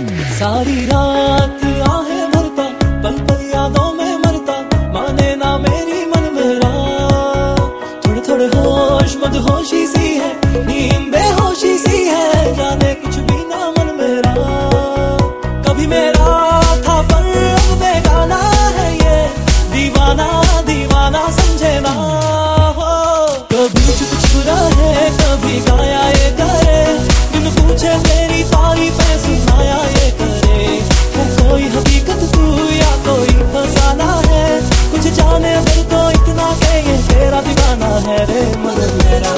सारी रात आहें भरता, पल पल यादों में मरता, माने ना मेरी मन मेरा। थोड़े थोड़े होश मदहोशी सी है, नींद बेहोशी सी है, जाने कुछ भी ना मन मेरा। कभी मेरा था पर अब बेगाना है ये, दीवाना दीवाना समझे ना हो। कभी चुप चुप रहे, कभी गाया ये करे, बिन पूछे तेरी तारीफें सुनाया ये करे। है कोई हकीकत तू या कोई फसाना है, कुछ जाने फिर तो इतना के ये तेरा दीवाना है रे मन मेरा।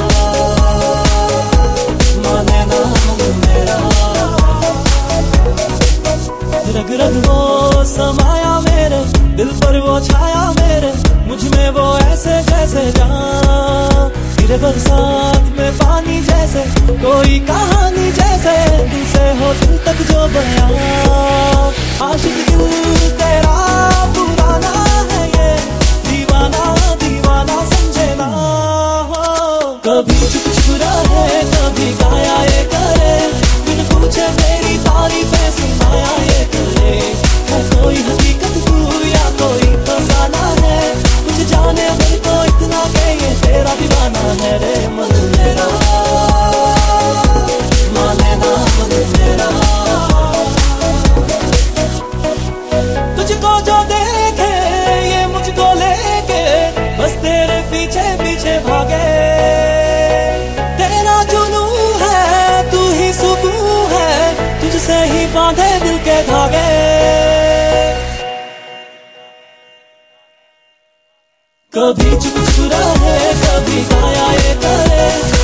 माने ना मन मेरा, रग रग वो समाया मेरे दिल पर, वो छाया मेरे मुझ में, वो ऐसे जैसे जान गिरे बरसात में पानी जैसे, कोई कहानी जैसे दिल से हो दिल तक जो बयां। आशिक दिल तेरा पुराना है ये, दीवाना दीवाना समझे ना हो। कभी चुप चुप रहे, कभी गाया ये करे, बिन पूछे तेरी तारीफें सुनाया ये करे। है कोई हकीकत तू या कोई फसाना है, कुछ जाने दिल को इतना के ये तेरा दीवाना है रे मन मेरा। माने ना मन मेरा, तुझको जो देखे ये मुझको लेके, बस तेरे पीछे पीछे भागे। तेरा जुनू है तू ही सुकून है, तुझसे ही बांधे दिल के धागे। कभी चुप चुप रहे, कभी गाया ये करे,